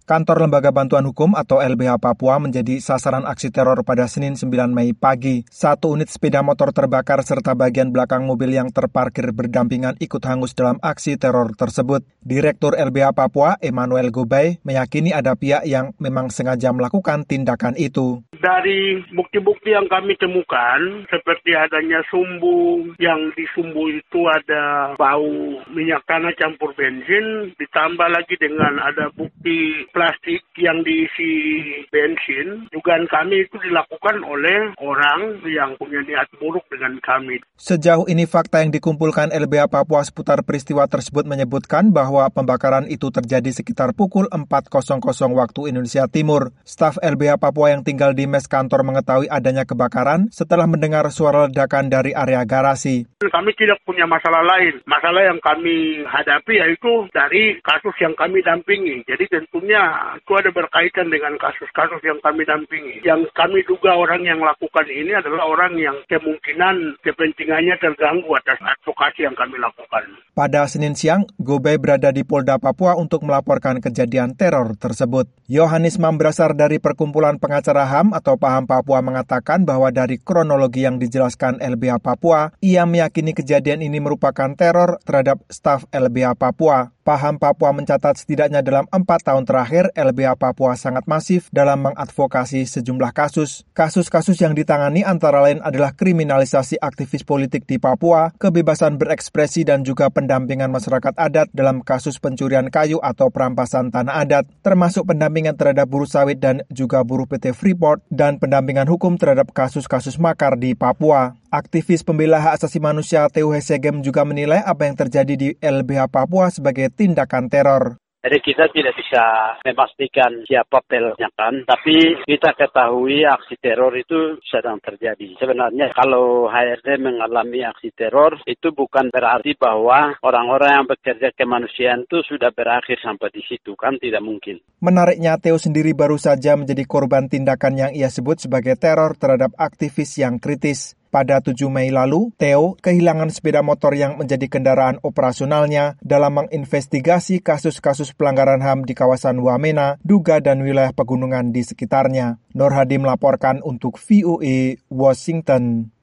Kantor Lembaga Bantuan Hukum atau LBH Papua menjadi sasaran aksi teror pada Senin 9 Mei pagi. 1 unit sepeda motor terbakar serta bagian belakang mobil yang terparkir berdampingan ikut hangus dalam aksi teror tersebut. Direktur LBH Papua, Emmanuel Gobay, meyakini ada pihak yang memang sengaja melakukan tindakan itu. Dari bukti-bukti yang kami temukan, seperti adanya sumbu, yang di sumbu itu ada bau minyak tanah campur bensin, ditambah lagi dengan ada bukti plastik yang diisi bensin. Dugaan kami itu dilakukan oleh orang yang punya niat buruk dengan kami. Sejauh ini fakta yang dikumpulkan LBH Papua seputar peristiwa tersebut menyebutkan bahwa pembakaran itu terjadi sekitar pukul 4.00 waktu Indonesia Timur. Staf LBH Papua yang tinggal di mes kantor mengetahui adanya kebakaran setelah mendengar suara ledakan dari area garasi. Kami tidak punya masalah lain. Masalah yang kami hadapi yaitu dari kasus yang kami dampingi. Jadi tentunya itu ada berkaitan dengan kasus-kasus yang kami dampingi. Yang kami duga orang yang melakukan ini adalah orang yang kemungkinan kepentingannya terganggu atas advokasi yang kami lakukan. Pada Senin siang, Gobay berada di Polda Papua untuk melaporkan kejadian teror tersebut. Yohanes Mambrasar dari Perkumpulan Pengacara HAM atau Paham Papua mengatakan bahwa dari kronologi yang dijelaskan LBH Papua, ia meyakini kejadian ini merupakan teror terhadap staf LBH Papua. Paham Papua mencatat setidaknya dalam 4 tahun terakhir, LBH Papua sangat masif dalam mengadvokasi sejumlah kasus. Kasus-kasus yang ditangani antara lain adalah kriminalisasi aktivis politik di Papua, kebebasan berekspresi dan juga pendampingan masyarakat adat dalam kasus pencurian kayu atau perampasan tanah adat, termasuk pendampingan terhadap buruh sawit dan juga buruh PT Freeport, dan pendampingan hukum terhadap kasus-kasus makar di Papua. Aktivis pembela hak asasi manusia Teo Hesegem juga menilai apa yang terjadi di LBH Papua sebagai tindakan teror. Jadi kita tidak bisa memastikan siapa pelakunya kan, tapi kita ketahui aksi teror itu sedang terjadi. Sebenarnya kalau HRD mengalami aksi teror, itu bukan berarti bahwa orang-orang yang bekerja kemanusiaan itu sudah berakhir sampai di situ, kan tidak mungkin. Menariknya, Teo sendiri baru saja menjadi korban tindakan yang ia sebut sebagai teror terhadap aktivis yang kritis. Pada 7 Mei lalu, Teo kehilangan sepeda motor yang menjadi kendaraan operasionalnya dalam menginvestigasi kasus-kasus pelanggaran HAM di kawasan Wamena, Duga, dan wilayah pegunungan di sekitarnya. Nur Hadi melaporkan untuk VOA Washington.